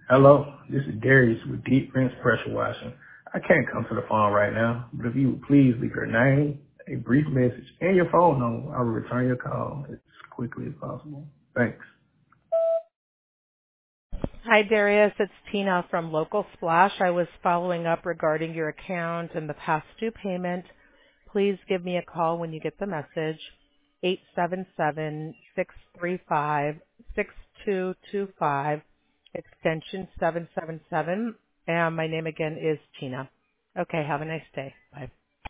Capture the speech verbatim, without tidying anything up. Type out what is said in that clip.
Hello, this is Darius with Deep Rinse Pressure Washing. I can't come to the phone right now, but if you would please leave your name, a brief message, and your phone number, I will return your call as quickly as possible. Thanks. Hi, Darius. It's Tina from Local Splash. I was following up regarding your account and the past due payment. Please give me a call when you get the message, eight seven seven, six three five, six two two five, extension seven seven seven, and my name again is Tina. Okay, have a nice day. Bye.